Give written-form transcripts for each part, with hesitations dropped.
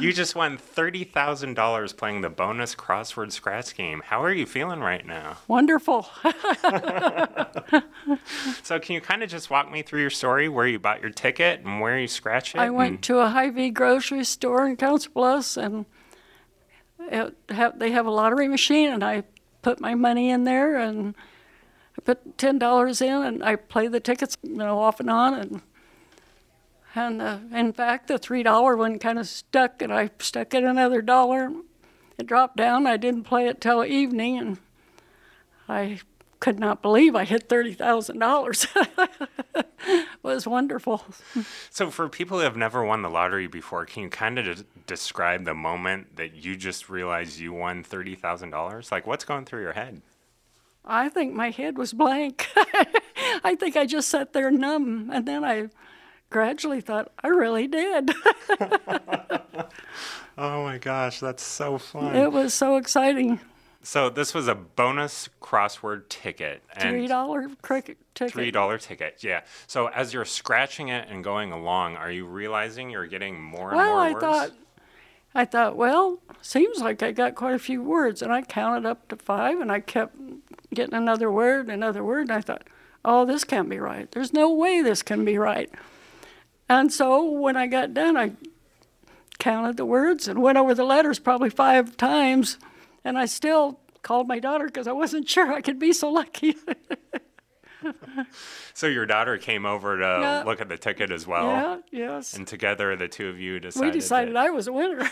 You just won $30,000 playing the bonus crossword scratch game. How are you feeling right now? Wonderful. So can you kind of just walk me through your story, where you bought your ticket and where you scratched it? I went to a Hy-Vee grocery store in Council Bluffs, and they have a lottery machine, and I put my money in there, and I put $10 in, and I play the tickets, off and on, and in fact, the $3 one kind of stuck, and I stuck in another dollar. It dropped down. I didn't play it till evening, and I could not believe I hit $30,000. It was wonderful. So for people who have never won the lottery before, can you kind of describe the moment that you just realized you won $30,000? Like, what's going through your head? I think my head was blank. I think I just sat there numb, and then I gradually thought, I really did. Oh my gosh, that's so fun. It was so exciting. So this was a bonus crossword ticket. And $3 cricket ticket. $3 ticket, yeah. So as you're scratching it and going along, are you realizing you're getting more and Well, more I words? thought, well, seems like I got quite a few words, and I counted up to 5, and I kept getting another word, and I thought, oh, this can't be right. There's no way this can be right. And so when I got done, I counted the words and went over the letters probably 5 times, and I still called my daughter because I wasn't sure I could be so lucky. So your daughter came over to look at the ticket as well? Yeah, yes. And together the two of you decided. We decided I was a winner.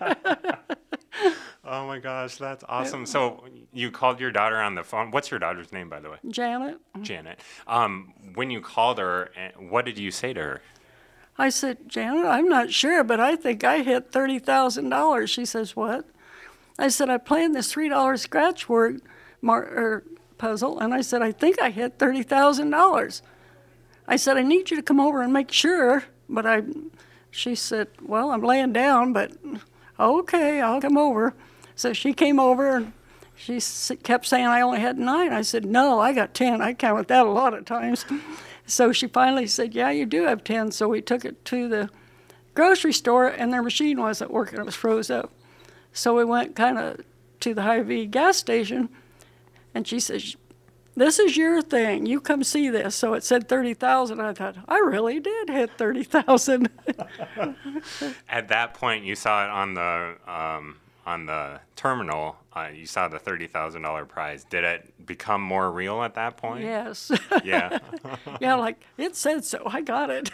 Oh my gosh, that's awesome. So you called your daughter on the phone. What's your daughter's name, by the way? Janet. Janet. When you called her, what did you say to her? I said, Janet, I'm not sure, but I think I hit $30,000. She says, what? I said, I played this $3 scratch word puzzle, and I said, I think I hit $30,000. I said, I need you to come over and make sure, but she said, well, I'm laying down, but okay, I'll come over. So she came over, and she kept saying I only had 9. I said, no, I got 10. I counted that a lot of times. So she finally said, yeah, you do have 10. So we took it to the grocery store, and their machine wasn't working. It was froze up. So we went kind of to the Hy-Vee gas station, and she says, this is your thing. You come see this. So it said 30,000. I thought, I really did hit 30,000. At that point, you saw it on the terminal. You saw the $30,000 prize. Did it become more real at that point? Yes. Yeah. Yeah, like it said so. I got it.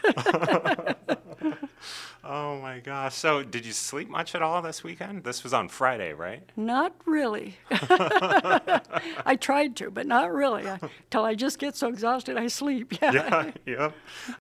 Oh my gosh. So did you sleep much at all this weekend? This was on Friday, right? Not really. I tried to, but not really. Till I just get so exhausted I sleep. Yeah. Yeah. Yep.